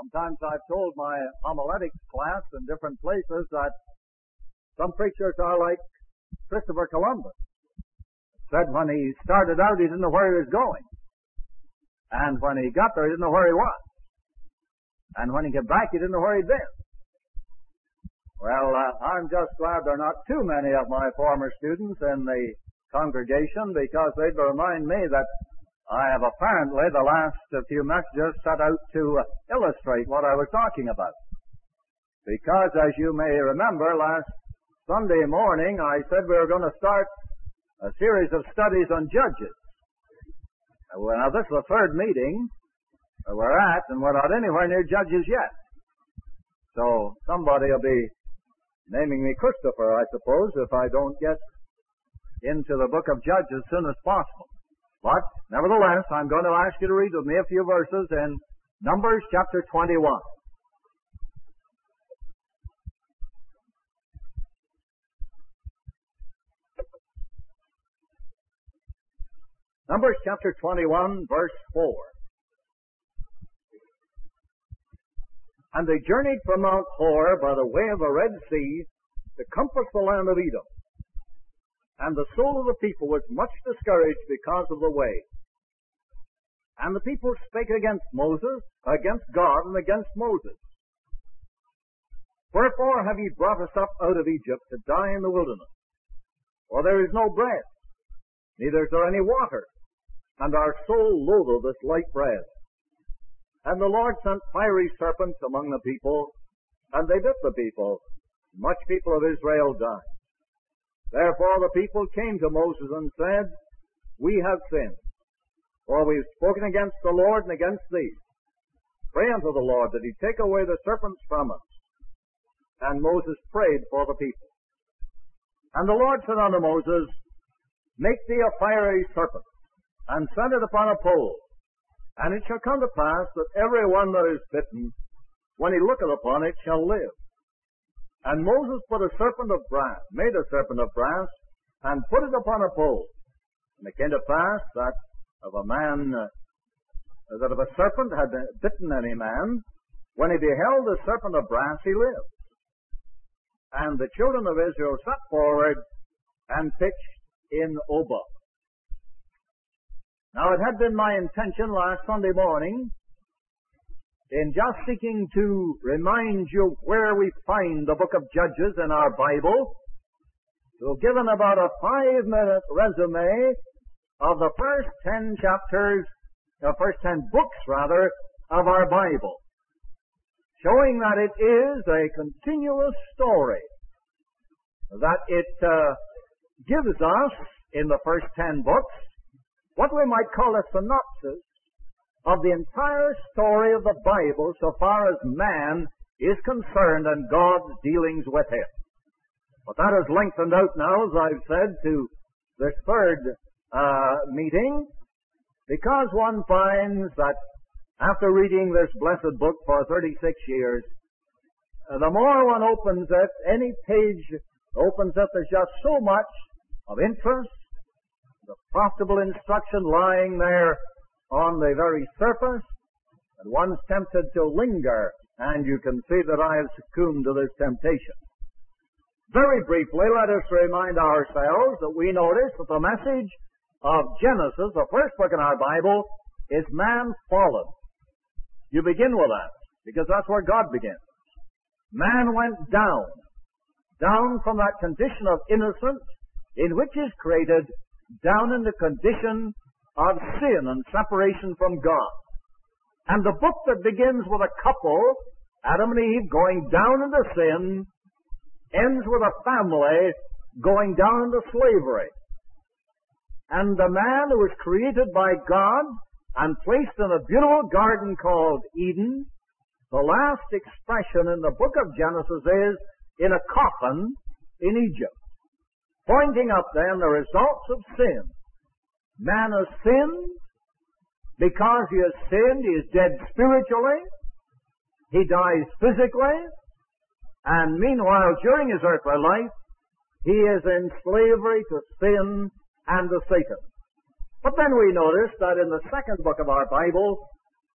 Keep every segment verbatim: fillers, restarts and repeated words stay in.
Sometimes I've told my homiletics class in different places that some preachers are like Christopher Columbus. Said when he started out, he didn't know where he was going. And when he got there, he didn't know where he was. And when he came back, he didn't know where he'd been. Well, uh, I'm just glad there are not too many of my former students in the congregation, because they'd remind me that I have apparently the last few messages set out to illustrate what I was talking about. Because, as you may remember, last Sunday morning I said we were going to start a series of studies on Judges. Well, now this is the third meeting we're at, and we're not anywhere near Judges yet. So somebody will be naming me Christopher, I suppose, if I don't get into the book of Judges as soon as possible. But, nevertheless, I'm going to ask you to read with me a few verses in Numbers chapter twenty-one. Numbers chapter twenty-one, verse four. And they journeyed from Mount Hor by the way of the Red Sea to compass the land of Edom. And the soul of the people was much discouraged because of the way. And the people spake against Moses, against God, and against Moses. Wherefore have ye brought us up out of Egypt to die in the wilderness? For there is no bread, neither is there any water, and our soul loatheth this light bread. And the Lord sent fiery serpents among the people, and they bit the people. Much people of Israel died. Therefore the people came to Moses and said, We have sinned, for we have spoken against the Lord and against thee. Pray unto the Lord that he take away the serpents from us. And Moses prayed for the people. And the Lord said unto Moses, Make thee a fiery serpent, and set it upon a pole. And it shall come to pass that every one that is bitten, when he looketh upon it, shall live. And Moses put a serpent of brass, made a serpent of brass, and put it upon a pole. And it came to pass that of a man, uh, that if a serpent had bitten any man, when he beheld the serpent of brass, he lived. And the children of Israel sat forward and pitched in Obah. Now it had been my intention last Sunday morning, in just seeking to remind you where we find the book of Judges in our Bible, to have given about a five-minute resume of the first ten chapters, the first ten books, rather, of our Bible, showing that it is a continuous story, that it uh, gives us, in the first ten books, what we might call a synopsis of the entire story of the Bible so far as man is concerned and God's dealings with him. But that has lengthened out now, as I've said, to this third uh, meeting, because one finds that after reading this blessed book for thirty-six years, uh, the more one opens it, any page opens it, there's just so much of interest, the profitable instruction lying there on the very surface, and one's tempted to linger, and you can see that I have succumbed to this temptation. Very briefly, let us remind ourselves that we notice that the message of Genesis, the first book in our Bible, is man fallen. You begin with that, because that's where God begins. Man went down, down from that condition of innocence in which is created, down in the condition of sin and separation from God. And the book that begins with a couple, Adam and Eve, going down into sin, ends with a family going down into slavery. And the man who was created by God and placed in a beautiful garden called Eden, the last expression in the book of Genesis is in a coffin in Egypt, pointing up then the results of sin. Man has sinned. Because he has sinned, he is dead spiritually. He dies physically. And meanwhile, during his earthly life, he is in slavery to sin and to Satan. But then we notice that in the second book of our Bible,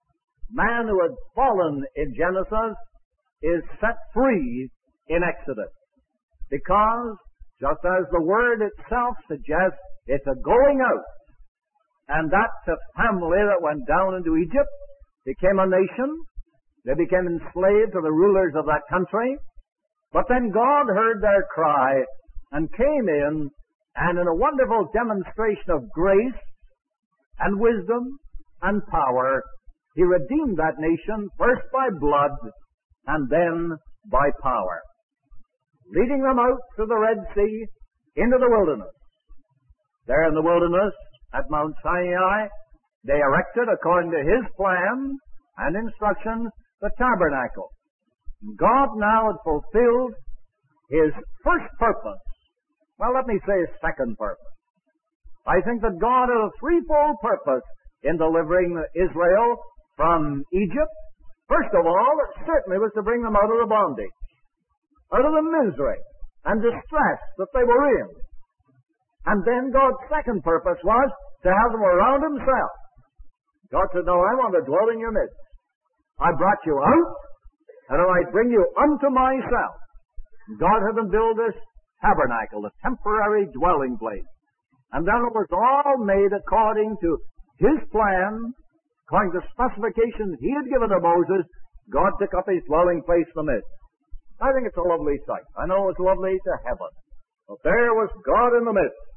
man who had fallen in Genesis is set free in Exodus. Because, just as the word itself suggests, it's a going out. And that's a family that went down into Egypt, became a nation. They became enslaved to the rulers of that country. But then God heard their cry and came in, and in a wonderful demonstration of grace and wisdom and power, He redeemed that nation first by blood and then by power, leading them out through the Red Sea into the wilderness. There in the wilderness at Mount Sinai, they erected, according to His plan and instructions, the tabernacle. God now had fulfilled His first purpose. Well, let me say His second purpose. I think that God had a threefold purpose in delivering Israel from Egypt. First of all, it certainly was to bring them out of the bondage, out of the misery and distress that they were in. And then God's second purpose was to have them around Himself. God said, no, I want to dwell in your midst. I brought you out, and I might bring you unto myself. God had them build this tabernacle, a temporary dwelling place. And then it was all made according to His plan, according to specifications He had given to Moses. God took up His dwelling place in the midst. I think it's a lovely sight. I know it's lovely to heaven. But there was God in the midst,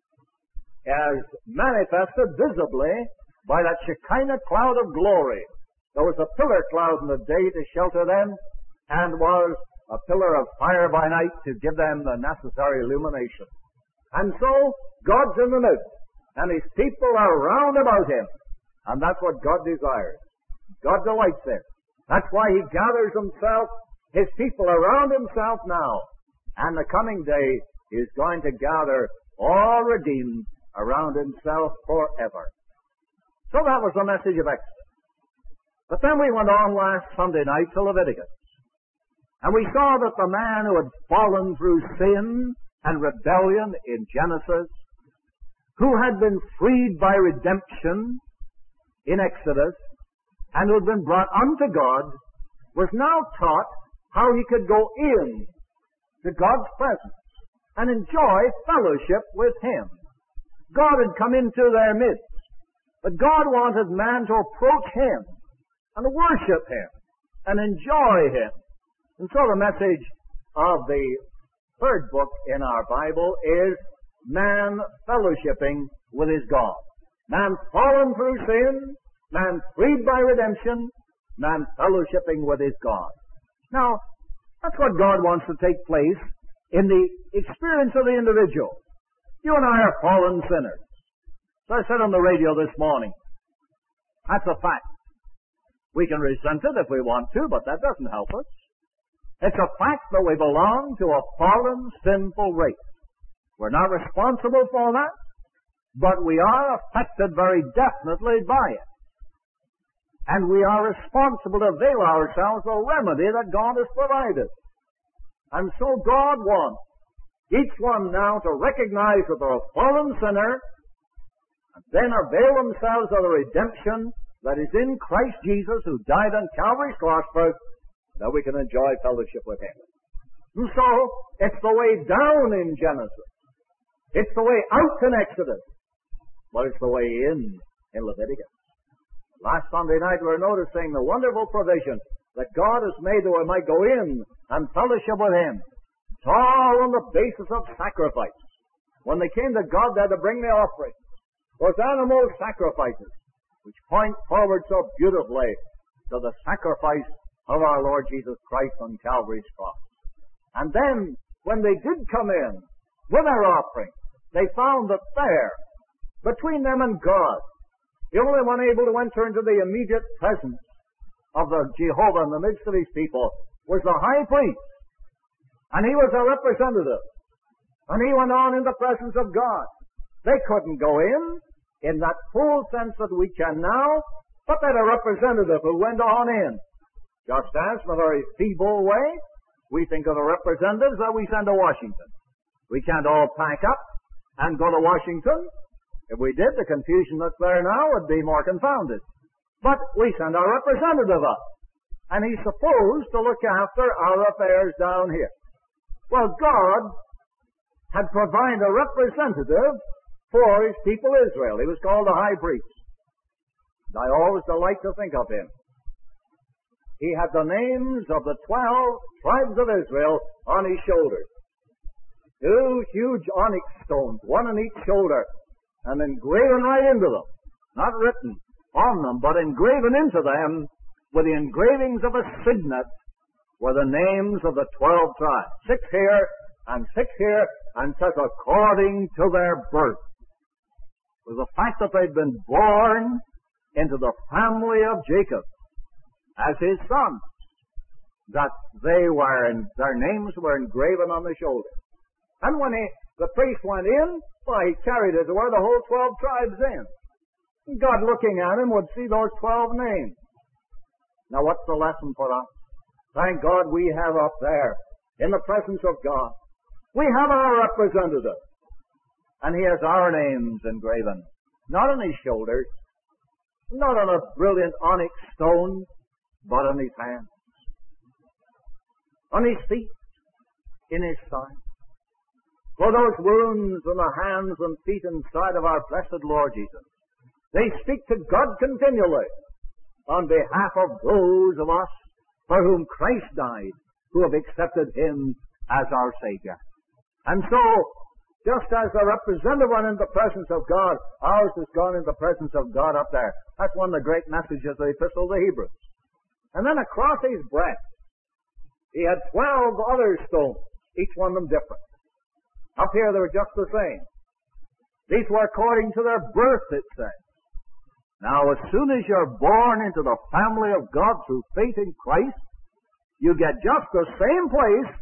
as manifested visibly by that Shekinah cloud of glory. There was a pillar cloud in the day to shelter them, and was a pillar of fire by night to give them the necessary illumination. And so, God's in the midst, and His people are round about Him. And that's what God desires. God delights in. That's why He gathers Himself, His people around Himself now. And the coming day is going to gather all redeemed around Himself forever. So that was the message of Exodus. But then we went on last Sunday night to Leviticus. And we saw that the man who had fallen through sin and rebellion in Genesis, who had been freed by redemption in Exodus, and who had been brought unto God, was now taught how he could go in to God's presence and enjoy fellowship with Him. God had come into their midst, but God wanted man to approach Him and worship Him and enjoy Him. And so the message of the third book in our Bible is man fellowshipping with his God. Man fallen through sin, man freed by redemption, man fellowshipping with his God. Now, that's what God wants to take place in the experience of the individual. You and I are fallen sinners. So I said on the radio this morning, that's a fact. We can resent it if we want to, but that doesn't help us. It's a fact that we belong to a fallen, sinful race. We're not responsible for that, but we are affected very definitely by it. And we are responsible to avail ourselves of the remedy that God has provided. And so God wants each one now to recognize that they're a fallen sinner, and then avail themselves of the redemption that is in Christ Jesus, who died on Calvary's cross for us, that we can enjoy fellowship with Him. And so, it's the way down in Genesis. It's the way out in Exodus. But it's the way in in Leviticus. Last Sunday night we were noticing the wonderful provision that God has made that we might go in and fellowship with Him. It's all on the basis of sacrifice. When they came to God, they had to bring the offering. Those animal sacrifices, which point forward so beautifully to the sacrifice of our Lord Jesus Christ on Calvary's cross. And then, when they did come in with their offering, they found that there, between them and God, the only one able to enter into the immediate presence of the Jehovah in the midst of His people was the high priest. And he was a representative. And he went on in the presence of God. They couldn't go in, in that full sense that we can now, but they had a representative who went on in. Just as, in a very feeble way, we think of the representatives that we send to Washington. We can't all pack up and go to Washington. If we did, the confusion that's there now would be more confounded. But we send our representative up. And he's supposed to look after our affairs down here. Well, God had provided a representative for his people Israel. He was called the high priest. And I always delight to think of him. He had the names of the twelve tribes of Israel on his shoulders. Two huge onyx stones, one on each shoulder, and engraven right into them. Not written on them, but engraven into them with the engravings of a signet were the names of the twelve tribes. Six here and six here, and says according to their birth. It was the fact that they'd been born into the family of Jacob as his sons, that they were, and their names were engraven on the shoulder. And when he, the priest went in, well, he carried, as it were, the whole twelve tribes in. And God, looking at him, would see those twelve names. Now, what's the lesson for us? Thank God we have up there, in the presence of God, we have our representative. And he has our names engraven, not on his shoulders, not on a brilliant onyx stone, but on his hands, on his feet, in his side. For those wounds in the hands and feet and side of our blessed Lord Jesus, they speak to God continually on behalf of those of us for whom Christ died, who have accepted him as our Savior. And so, just as the representative went in the presence of God, ours has gone in the presence of God up there. That's one of the great messages of the Epistle to the Hebrews. And then across his breast, he had twelve other stones, each one of them different. Up here they were just the same. These were according to their birth, it says. Now, as soon as you're born into the family of God through faith in Christ, you get just the same place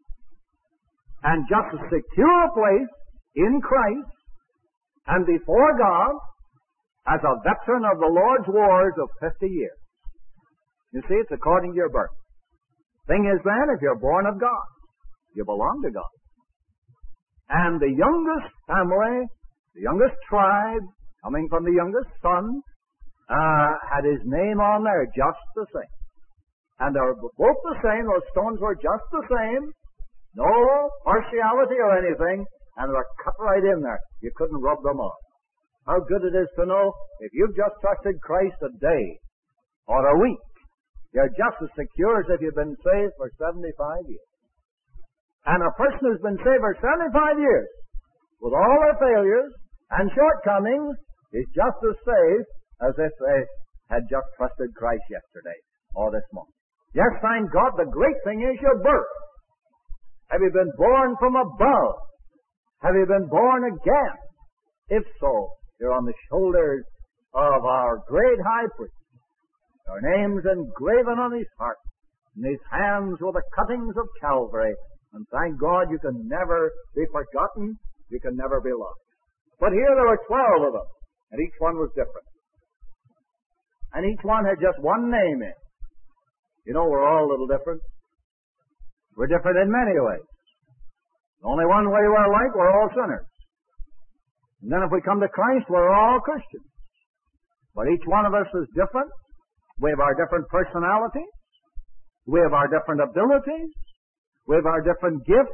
and just a secure place in Christ and before God as a veteran of the Lord's wars of fifty years. You see, it's according to your birth. Thing is then, if you're born of God, you belong to God. And the youngest family, the youngest tribe, coming from the youngest son, uh, had his name on there just the same. And they were both the same, those stones were just the same, no partiality or anything, and they were cut right in there. You couldn't rub them off. How good it is to know, if you've just trusted Christ a day or a week, you're just as secure as if you've been saved for seventy-five years. And a person who's been saved for seventy-five years, with all their failures and shortcomings, is just as safe as if they had just trusted Christ yesterday or this morning. Yes, thank God, the great thing is your birth. Have you been born from above? Have you been born again? If so, you're on the shoulders of our great high priest. Our names engraven on his heart, and his hands were the cuttings of Calvary. And thank God you can never be forgotten, you can never be lost. But here there were twelve of them, and each one was different. And each one had just one name in. You know, we're all a little different. We're different in many ways. Only one way we're alike, we're all sinners. And then if we come to Christ, we're all Christians. But each one of us is different. We have our different personalities. We have our different abilities. We have our different gifts.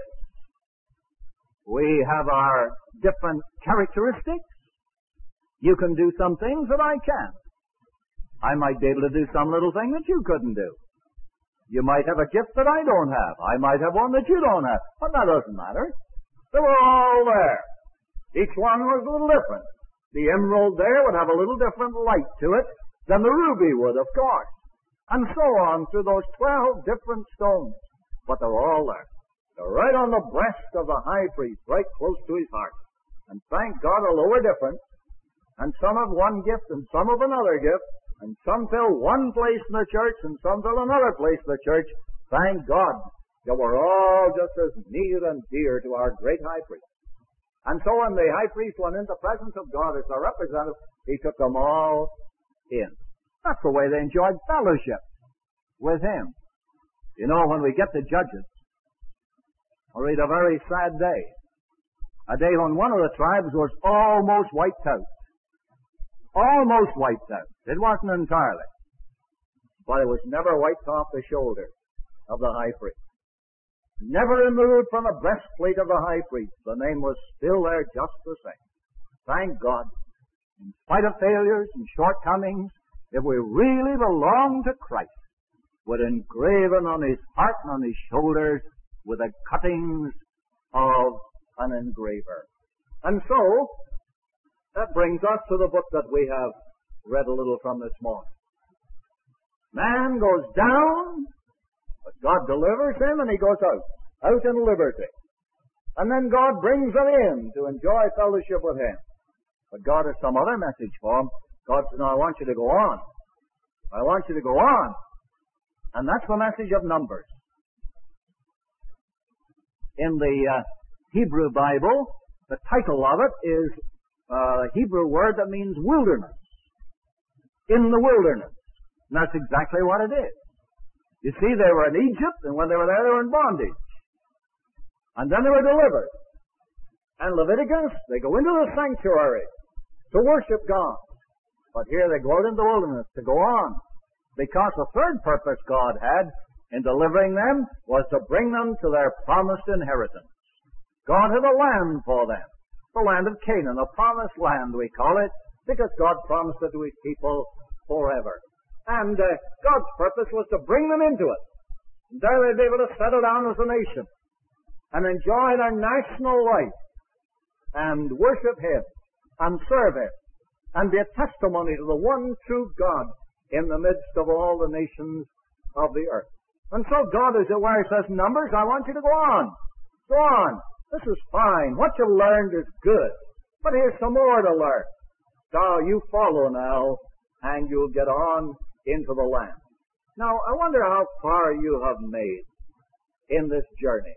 We have our different characteristics. You can do some things that I can't. I might be able to do some little thing that you couldn't do. You might have a gift that I don't have. I might have one that you don't have. But that doesn't matter. They were all there. Each one was a little different. The emerald there would have a little different light to it than the ruby would, of course. And so on through those twelve different stones. But they're all there. They're right on the breast of the high priest, right close to his heart. And thank God, although we're different, and some have one gift and some have another gift, and some fill one place in the church and some fill another place in the church, thank God that we're all just as near and dear to our great high priest. And so when the high priest went into the presence of God as their representative, he took them all in. That's the way they enjoyed fellowship with him. You know, when we get to Judges, we'll read a very sad day. A day when one of the tribes was almost wiped out. almost wiped out. It wasn't entirely. But it was never wiped off the shoulders of the high priest. Never removed from the breastplate of the high priest. The name was still there just the same. Thank God. In spite of failures and shortcomings, if we really belong to Christ, with engraven on his heart and on his shoulders with the cuttings of an engraver. And so, that brings us to the book that we have read a little from this morning. Man goes down, but God delivers him and he goes out, out in liberty. And then God brings him in to enjoy fellowship with him. But God has some other message for him. God says, no, I want you to go on. I want you to go on. And that's the message of Numbers. In the uh, Hebrew Bible, the title of it is uh, a Hebrew word that means wilderness. In the wilderness. And that's exactly what it is. You see, they were in Egypt, and when they were there, they were in bondage. And then they were delivered. And Leviticus, they go into the sanctuary to worship God. But here they go out in the wilderness to go on. Because the third purpose God had in delivering them was to bring them to their promised inheritance. God had a land for them. The land of Canaan, a promised land we call it, because God promised it to his people forever. And uh, God's purpose was to bring them into it. And there they'd be able to settle down as a nation and enjoy their national life and worship him and serve him and be a testimony to the one true God in the midst of all the nations of the earth. And so God, as it were, says, Numbers, I want you to go on. Go on. This is fine. What you've learned is good. But here's some more to learn. So you follow now, and you'll get on into the land. Now, I wonder how far you have made in this journey.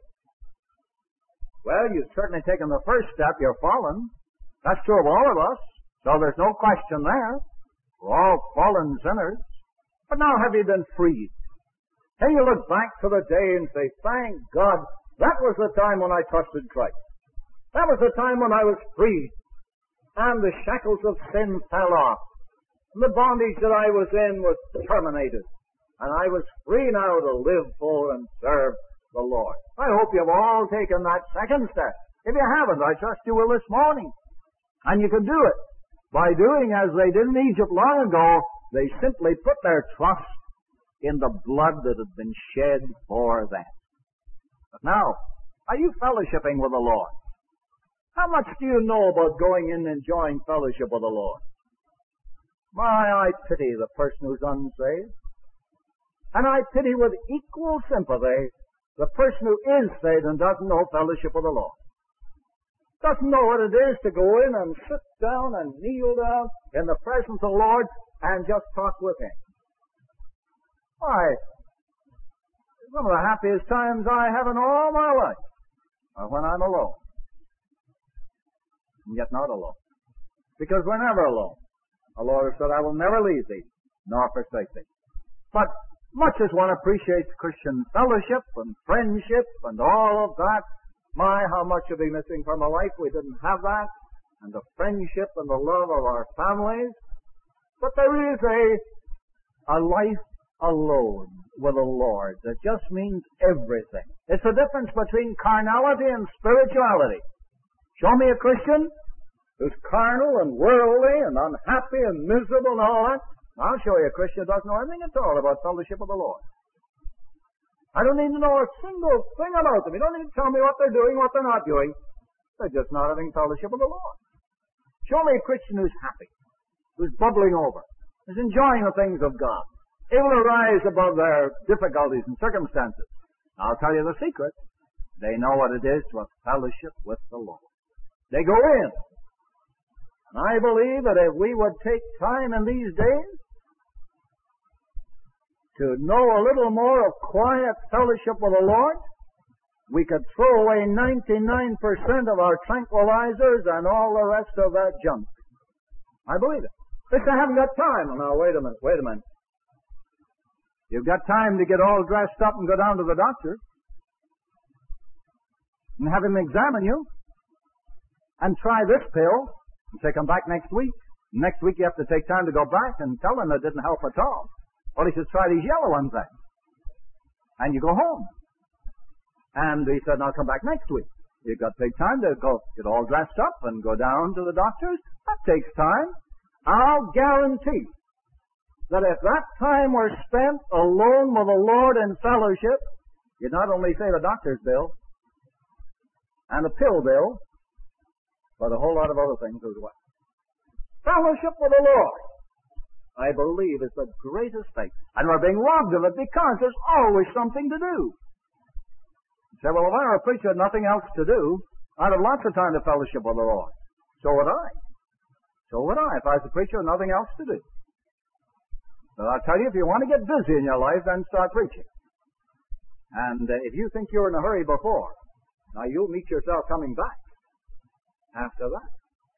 Well, you've certainly taken the first step. You're fallen. That's true of all of us. So there's no question there. We're all fallen sinners. But now have you been freed? Can you look back to the day and say, thank God, that was the time when I trusted Christ. That was the time when I was freed. And the shackles of sin fell off. And the bondage that I was in was terminated. And I was free now to live for and serve the Lord. I hope you've all taken that second step. If you haven't, I trust you will this morning. And you can do it by doing as they did in Egypt long ago. They simply put their trust in the blood that had been shed for them. But now, are you fellowshipping with the Lord? How much do you know about going in and enjoying fellowship with the Lord? My, I pity the person who's unsaved. And I pity with equal sympathy the person who is saved and doesn't know fellowship with the Lord. Doesn't know what it is to go in and sit down and kneel down in the presence of the Lord and just talk with him. Why, some of the happiest times I have in all my life are when I'm alone. And yet not alone. Because we're never alone. The Lord has said, I will never leave thee, nor forsake thee. But much as one appreciates Christian fellowship and friendship and all of that, my, how much are we missing from a life we didn't have that, and the friendship and the love of our families. But there is a, a life alone with the Lord that just means everything. It's the difference between carnality and spirituality. Show me a Christian who's carnal and worldly and unhappy and miserable and all that. I'll show you a Christian who doesn't know anything at all about fellowship with the Lord. I don't need to know a single thing about them. You don't need to tell me what they're doing, what they're not doing. They're just not having fellowship with the Lord. Show me a Christian who's happy, who's bubbling over, who's enjoying the things of God, able to rise above their difficulties and circumstances. I'll tell you the secret. They know what it is to have fellowship with the Lord. They go in. And I believe that if we would take time in these days to know a little more of quiet fellowship with the Lord, we could throw away ninety-nine percent of our tranquilizers and all the rest of that junk. I believe it. If I haven't got time. Now, wait a minute, wait a minute. You've got time to get all dressed up and go down to the doctor and have him examine you and try this pill and say, come back next week. Next week you have to take time to go back and tell him it didn't help at all. Well, he should try these yellow ones then. And you go home. And he said, I'll come back next week. You've got to take time to go get all dressed up and go down to the doctor's. That takes time. I'll guarantee that if that time were spent alone with the Lord in fellowship, you'd not only save a doctor's bill and a pill bill, but a whole lot of other things as well. Fellowship with the Lord, I believe, is the greatest thing. And we're being robbed of it because there's always something to do. You say, well, if I were a preacher with nothing else to do, I'd have lots of time to fellowship with the Lord. So would I. So would I if I was a preacher with nothing else to do. But I'll tell you, if you want to get busy in your life, then start preaching. And uh, if you think you're in a hurry before, now you'll meet yourself coming back after that.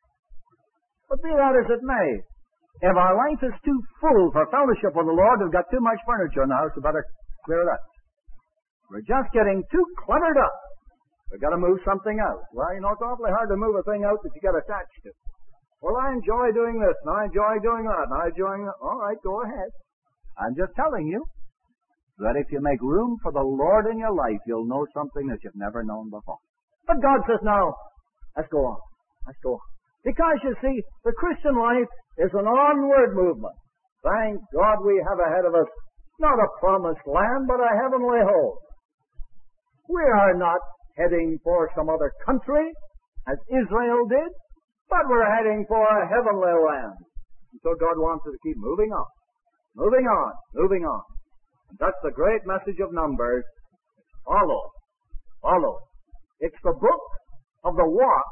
But be that as it may, if our life is too full for fellowship with the Lord, we've got too much furniture in the house, we better clear it out. We're just getting too cluttered up. We've got to move something out. Well, you know, it's awfully hard to move a thing out that you get attached to. Well, I enjoy doing this, and I enjoy doing that, and I enjoy that. All right, go ahead. I'm just telling you that if you make room for the Lord in your life, you'll know something that you've never known before. But God says, no, let's go on. Let's go on. Because, you see, the Christian life is an onward movement. Thank God we have ahead of us not a promised land, but a heavenly home. We are not heading for some other country, as Israel did, but we're heading for a heavenly land. And so God wants us to keep moving on, moving on, moving on. And that's the great message of Numbers. Follow, follow. It's the book of the walk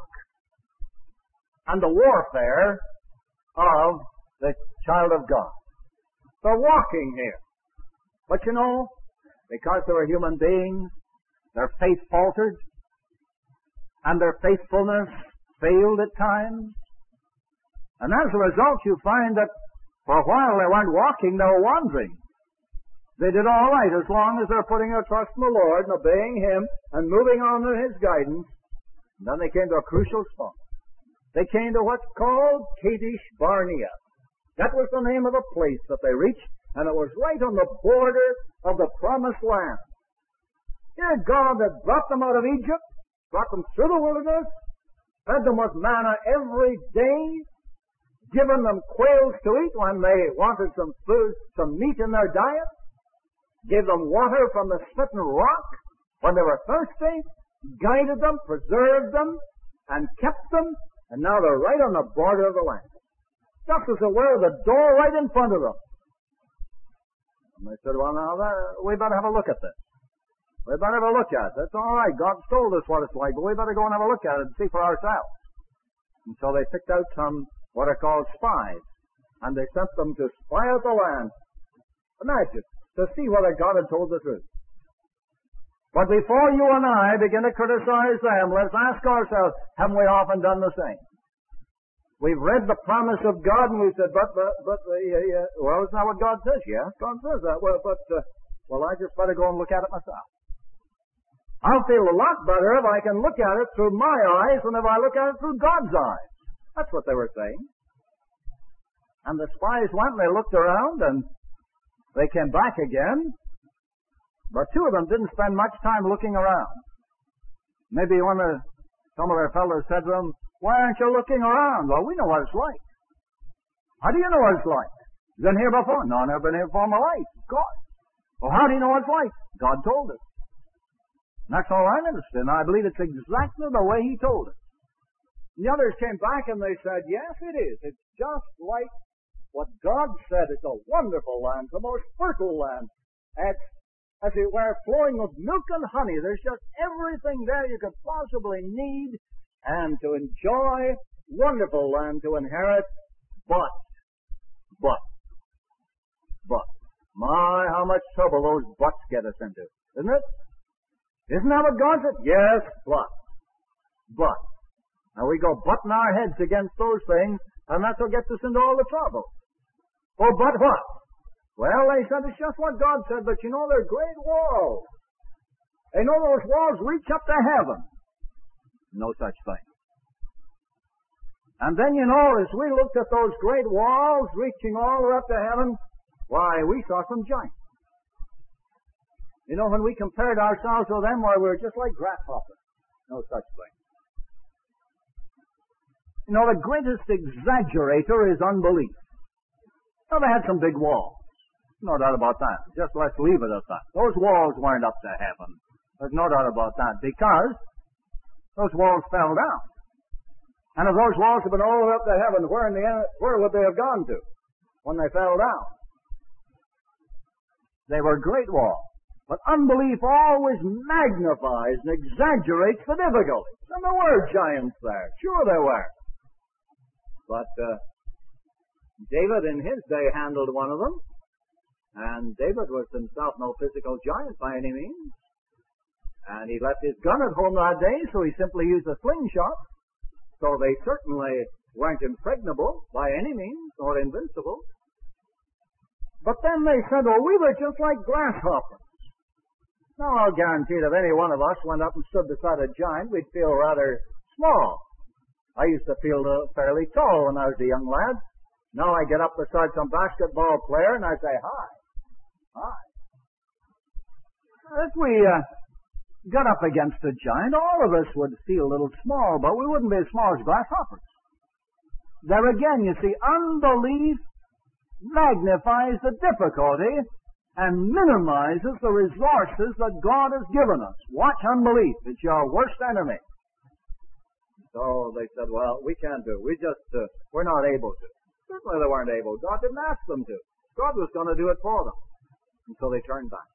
and the warfare of the child of God. They're walking here. But you know, because they were human beings, their faith faltered, and their faithfulness failed at times. And as a result, you find that for a while they weren't walking, they were wandering. They did all right as long as they're putting their trust in the Lord and obeying Him and moving on to His guidance. And then they came to a crucial spot. They came to what's called Kadesh Barnea. That was the name of the place that they reached, and it was right on the border of the Promised Land. Here God had brought them out of Egypt, brought them through the wilderness, fed them with manna every day, given them quails to eat when they wanted some food, some meat in their diet, gave them water from the smitten rock when they were thirsty, guided them, preserved them, and kept them, and now they're right on the border of the land. Just as it were, the door right in front of them. And they said, well, now, that, we better have a look at this. We better have a look at it. That's all right. God told us what it's like, but we better go and have a look at it and see for ourselves. And so they picked out some, what are called spies, and they sent them to spy out the land. Imagine, to see whether God had told the truth. But before you and I begin to criticize them, let's ask ourselves, haven't we often done the same? We've read the promise of God and we said, but, but, but, uh, yeah, yeah. Well, isn't that what God says? Yeah, God says that. Well, but, uh, well, I just better go and look at it myself. I'll feel a lot better if I can look at it through my eyes than if I look at it through God's eyes. That's what they were saying. And the spies went and they looked around and they came back again. But two of them didn't spend much time looking around. Maybe one of some of their fellows said to them, why aren't you looking around? Well, we know what it's like. How do you know what it's like? You been here before? No, I've never been here before in my life. God. Well, how do you know what it's like? God told us. And that's all I'm interested in. I believe it's exactly the way He told us. And the others came back and they said, yes, it is. It's just like what God said. It's a wonderful land, the most fertile land. It's, as it were, flowing with milk and honey. There's just everything there you could possibly need and to enjoy. Wonderful land to inherit. But, but, but, my, how much trouble those buts get us into. Isn't it? Isn't that what God said? Yes, but, but. Now we go butting our heads against those things, and that's what gets us into all the trouble. Oh, but what? Well, they said it's just what God said, but you know, they're great walls. They know those walls reach up to heaven. No such thing. And then, you know, as we looked at those great walls reaching all the way up to heaven, why, we saw some giants. You know, when we compared ourselves with them, why, we were just like grasshoppers. No such thing. You know, the greatest exaggerator is unbelief. Now, they had some big walls. No doubt about that. Just let's leave it at that. Those walls weren't up to heaven. There's no doubt about that, because those walls fell down. And if those walls had been all the way up to heaven, where in the end, where would they have gone to when they fell down? They were great walls. But unbelief always magnifies and exaggerates the difficulties. And there were giants there. Sure there were. But uh, David in his day handled one of them. And David was himself no physical giant by any means. And he left his gun at home that day, so he simply used a slingshot. So they certainly weren't impregnable by any means, or invincible. But then they said, oh, we were just like grasshoppers. Now, I'll guarantee that if any one of us went up and stood beside a giant, we'd feel rather small. I used to feel uh, fairly tall when I was a young lad. Now I get up beside some basketball player and I say, hi. Hi. If we uh, got up against a giant, all of us would feel a little small, but we wouldn't be as small as grasshoppers. There again, you see, unbelief magnifies the difficulty and minimizes the resources that God has given us. Watch unbelief. It's your worst enemy. So they said, well, we can't do it. We just, uh, we're not able to. Certainly they weren't able. God didn't ask them to. God was going to do it for them. And so they turned back.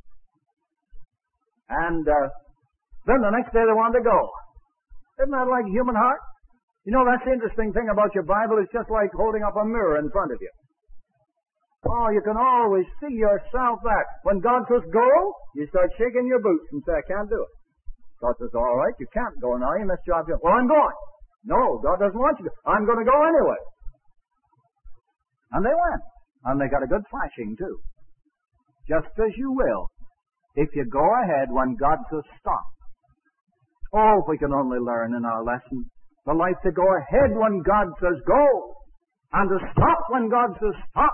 And uh, then the next day they wanted to go. Isn't that like human heart? You know, that's the interesting thing about your Bible. It's just like holding up a mirror in front of you. Oh, you can always see yourself there. When God says go, you start shaking your boots and say, I can't do it. God says, all right, you can't go now. You missed your job. Well, I'm going. No, God doesn't want you to. I'm going to go anyway. And they went. And they got a good thrashing, too. Just as you will, if you go ahead when God says stop. Oh, if we can only learn in our lesson the life to go ahead when God says go, and to stop when God says stop.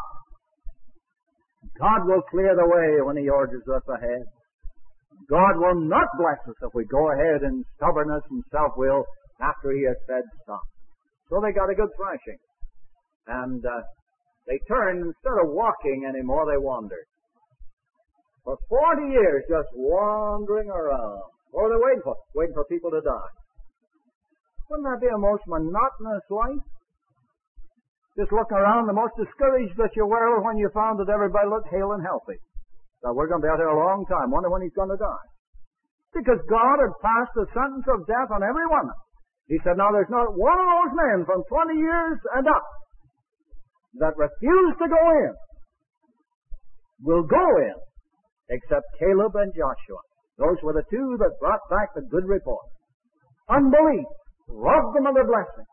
God will clear the way when He orders us ahead. God will not bless us if we go ahead in stubbornness and self-will after He has said stop. So they got a good thrashing. And uh, they turned, instead of walking anymore, they wandered. For forty years, just wandering around. What were they waiting for? Waiting for people to die. Wouldn't that be a most monotonous life? Just looking around, the most discouraged that you were when you found that everybody looked hale and healthy. So we're going to be out here a long time. Wonder when he's going to die. Because God had passed the sentence of death on every one of them. He said, now there's not one of those men from twenty years and up that refused to go in, will go in, except Caleb and Joshua. Those were the two that brought back the good report. Unbelief robbed them of their blessing.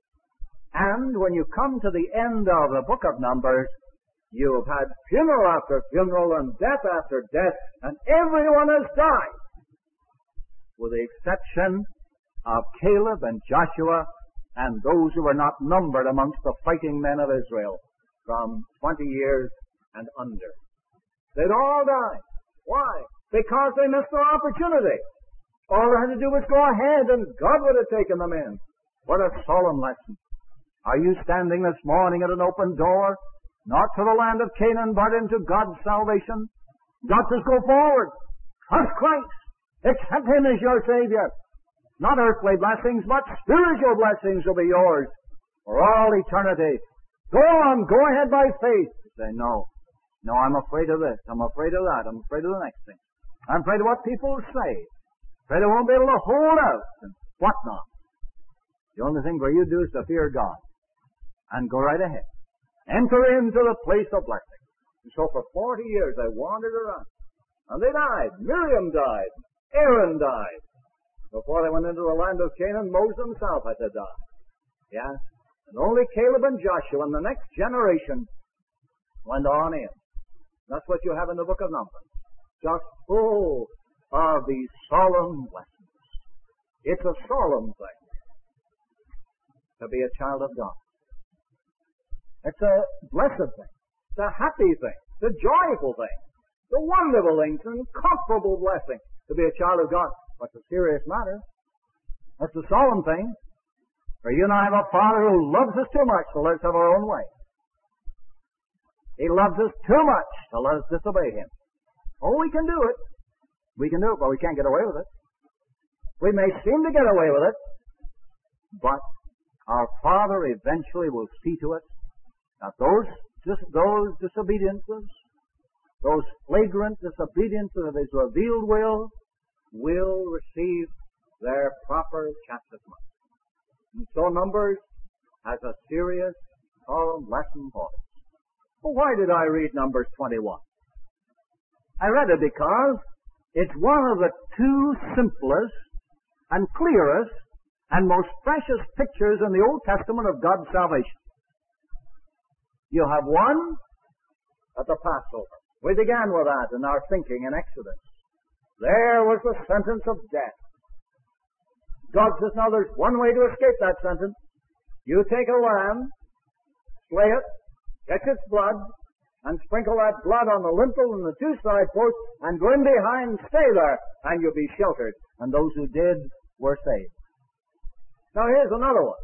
And when you come to the end of the book of Numbers, you've had funeral after funeral and death after death, and everyone has died, with the exception of Caleb and Joshua and those who were not numbered amongst the fighting men of Israel from twenty years and under. They'd all died. Why? Because they missed their opportunity. All they had to do was go ahead, and God would have taken them in. What a solemn lesson. Are you standing this morning at an open door, not to the land of Canaan, but into God's salvation? God says, go forward. Trust Christ. Accept Him as your Savior. Not earthly blessings, but spiritual blessings will be yours for all eternity. Go on. Go ahead by faith. You say, no. No, I'm afraid of this. I'm afraid of that. I'm afraid of the next thing. I'm afraid of what people will say. Afraid I won't be able to hold out and whatnot. The only thing for you to do is to fear God. And go right ahead. Enter into the place of blessing. And so for forty years they wandered around. And they died. Miriam died. Aaron died. Before they went into the land of Canaan, Moses himself had to die. Yes. And only Caleb and Joshua and the next generation went on in. That's what you have in the book of Numbers. Just full of these solemn lessons. It's a solemn thing to be a child of God. It's a blessed thing. It's a happy thing. It's a joyful thing. It's a wonderful thing. It's an incomparable blessing to be a child of God. But it's a serious matter. That's a solemn thing. For you and I have a Father who loves us too much to let us have our own way. He loves us too much to let us disobey Him. Oh, we can do it. We can do it, but we can't get away with it. We may seem to get away with it, but our Father eventually will see to it that those, dis- those disobediences, those flagrant disobediences of His revealed will, will receive their proper chastisement. And so Numbers has a serious, solemn lesson for us. Well, why did I read Numbers twenty-one? I read it because it's one of the two simplest and clearest and most precious pictures in the Old Testament of God's salvation. You have one at the Passover. We began with that in our thinking in Exodus. There was the sentence of death. God says, now there's one way to escape that sentence. You take a lamb, slay it, catch its blood, and sprinkle that blood on the lintel and the two side posts, and go in behind and stay there, and you'll be sheltered. And those who did were saved. Now here's another one.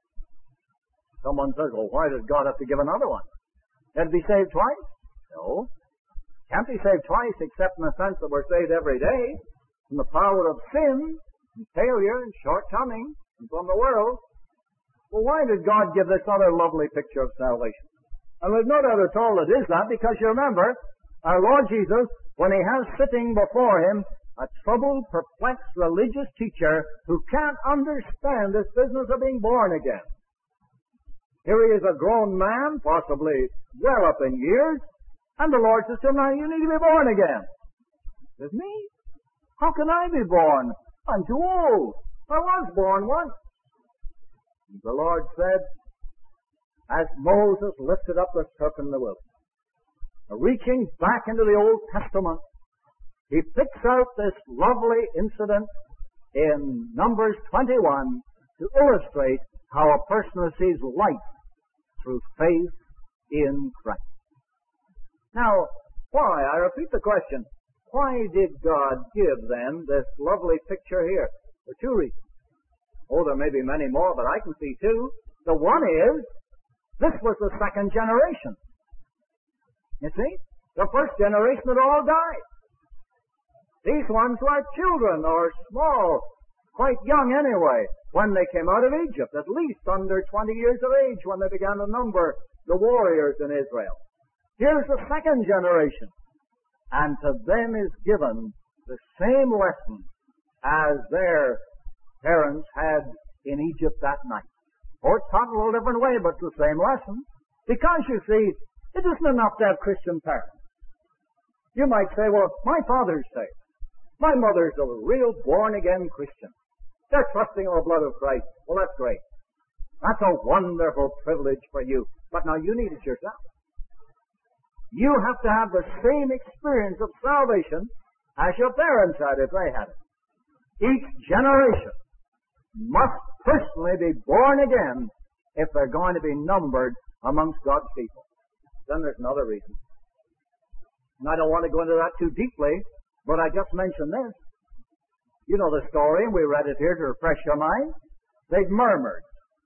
Someone says, well, why does God have to give another one? Had to be saved twice? No. Can't be saved twice except in the sense that we're saved every day from the power of sin and failure and shortcoming and from the world. Well, why did God give this other lovely picture of salvation? And there's no doubt at all it is that, because you remember, our Lord Jesus, when He has sitting before Him a troubled, perplexed religious teacher who can't understand this business of being born again. Here he is, a grown man, possibly well up in years, and the Lord says to him, now you need to be born again. He says, me? How can I be born? I'm too old. I was born once. And the Lord said, as Moses lifted up the serpent in the wilderness, reaching back into the Old Testament, he picks out this lovely incident in Numbers twenty-one to illustrate how a person receives life through faith in Christ. Now, why? I repeat the question. Why did God give them this lovely picture here? For two reasons. Oh, there may be many more, but I can see two. The one is, this was the second generation. You see? The first generation had all died. These ones were children, or small, quite young anyway, when they came out of Egypt, at least under twenty years of age when they began to number the warriors in Israel. Here's the second generation. And to them is given the same lesson as their parents had in Egypt that night. Or it's taught a little different way, but it's the same lesson. Because, you see, it isn't enough to have Christian parents. You might say, well, my father's saved. My mother's a real born-again Christian. They're trusting in the blood of Christ. Well, that's great. That's a wonderful privilege for you. But now you need it yourself. You have to have the same experience of salvation as your parents had if they had it. Each generation must personally be born again if they're going to be numbered amongst God's people. Then there's another reason. And I don't want to go into that too deeply, but I just mentioned this. You know the story, and we read it here to refresh your mind. They'd murmured.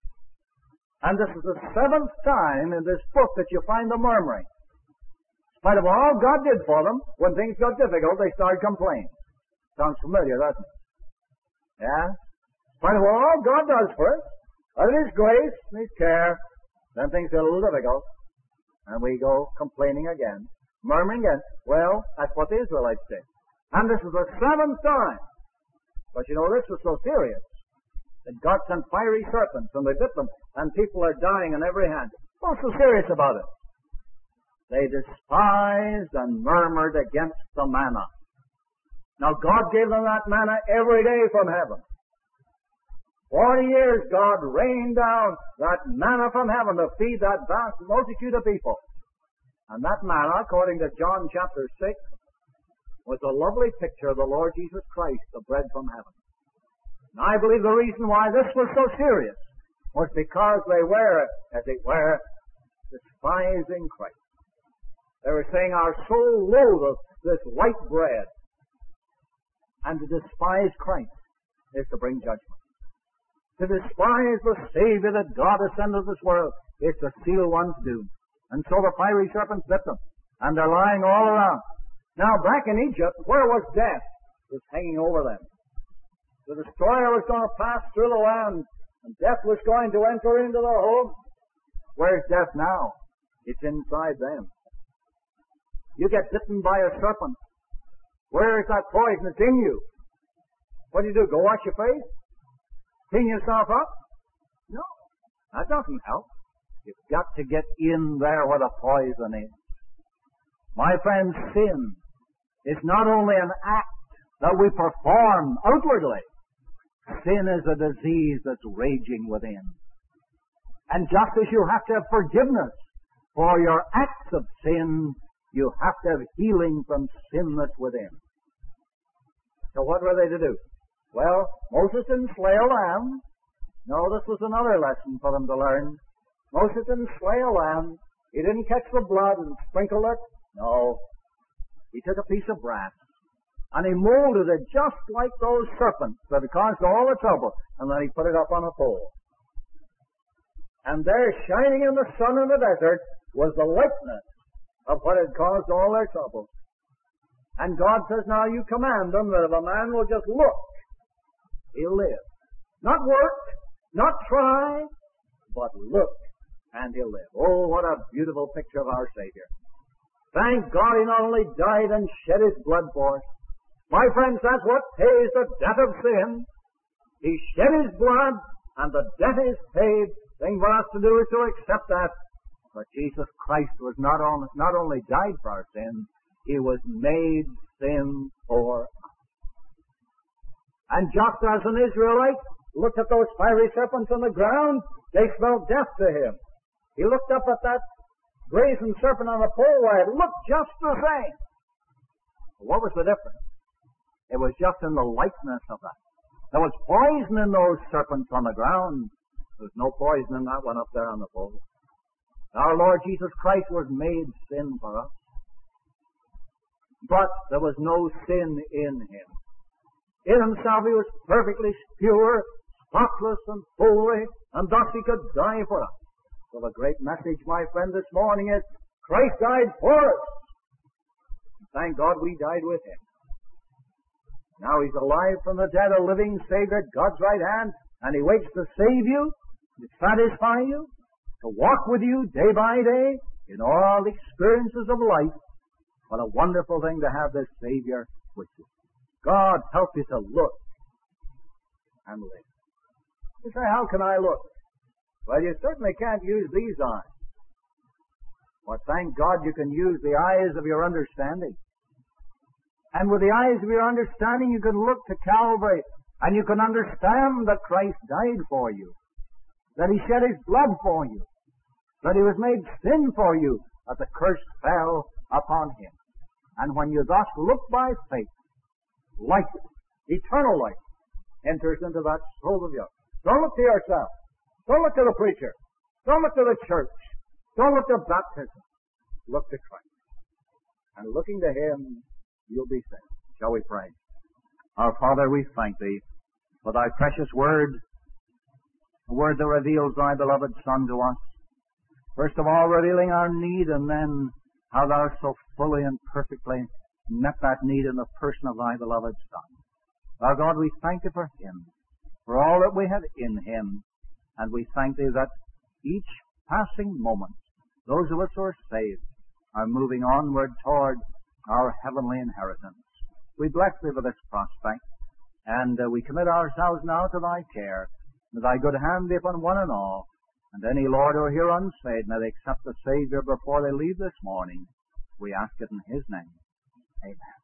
And this is the seventh time in this book that you find them murmuring. In spite of all God did for them, when things got difficult, they started complaining. Sounds familiar, doesn't it? Yeah? In spite of all God does for us, out of His grace and His care, then things get a little difficult. And we go complaining again, murmuring again. Well, that's what the Israelites did. And this is the seventh time. But you know, this was so serious that God sent fiery serpents and they bit them, and people are dying on every hand. What's so serious about it? They despised and murmured against the manna. Now, God gave them that manna every day from heaven. Forty years God rained down that manna from heaven to feed that vast multitude of people. And that manna, according to John chapter six, was a lovely picture of the Lord Jesus Christ, the bread from heaven. And I believe the reason why this was so serious was because they were, as it were, despising Christ. They were saying, our soul loatheth this white bread. And to despise Christ is to bring judgment. To despise the Savior that God has sent into this world is to seal one's doom. And so the fiery serpents bit them, and they're lying all around. Now, back in Egypt, where was death? It was hanging over them. The destroyer was going to pass through the land, and death was going to enter into their home. Where's death now? It's inside them. You get bitten by a serpent. Where is that poison? It's in you. What do you do? Go wash your face? Clean yourself up? No. That doesn't help. You've got to get in there where the poison is. My friends, sin is not only an act that we perform outwardly. Sin is a disease that's raging within. And just as you have to have forgiveness for your acts of sin, you have to have healing from sin that's within. So what were they to do? Well, Moses didn't slay a lamb. No, this was another lesson for them to learn. Moses didn't slay a lamb. He didn't catch the blood and sprinkle it. No. He took a piece of brass and he molded it just like those serpents that had caused all the trouble, and then he put it up on a pole. And there, shining in the sun in the desert, was the likeness of what had caused all their trouble. And God says, now you command them that if a man will just look, he'll live. Not work, not try, but look, and he'll live. Oh, what a beautiful picture of our Savior. Thank God he not only died and shed his blood for us. My friends, that's what pays the debt of sin. He shed his blood, and the debt is paid. The thing for us to do is to accept that. But Jesus Christ was not, on, not only died for our sins, he was made sin for us. And just as an Israelite looked at those fiery serpents on the ground, they smelled death to him. He looked up at that brazen serpent on the pole, where it looked just the same. What was the difference? It was just in the likeness of that. There was poison in those serpents on the ground. There was no poison in that one up there on the pole. Our Lord Jesus Christ was made sin for us. But there was no sin in him. In himself he was perfectly pure, spotless, and holy, and thus he could die for us. So the great message, my friend, this morning is, Christ died for us. Thank God we died with him. Now he's alive from the dead, a living Savior at God's right hand, and he waits to save you, to satisfy you, to walk with you day by day in all the experiences of life. What a wonderful thing to have this Savior with you. God help you to look and live. You say, how can I look? Well, you certainly can't use these eyes. But thank God you can use the eyes of your understanding. And with the eyes of your understanding, you can look to Calvary, and you can understand that Christ died for you, that he shed his blood for you, that he was made sin for you, that the curse fell upon him. And when you thus look by faith, light, eternal light, enters into that soul of yours. Don't look to yourself. Don't look to the preacher. Don't look to the church. Don't look to baptism. Look to Christ. And looking to him, you'll be saved. Shall we pray? Our Father, we thank thee for thy precious word, a word that reveals thy beloved Son to us. First of all, revealing our need, and then how thou so fully and perfectly met that need in the person of thy beloved Son. Our God, we thank thee for him, for all that we have in him, and we thank thee that each passing moment, those of us who are saved are moving onward toward our heavenly inheritance. We bless thee for this prospect, and uh, we commit ourselves now to thy care. May thy good hand be upon one and all, and any, Lord, who are here unsaved, may they accept the Savior before they leave this morning. We ask it in his name. Amen.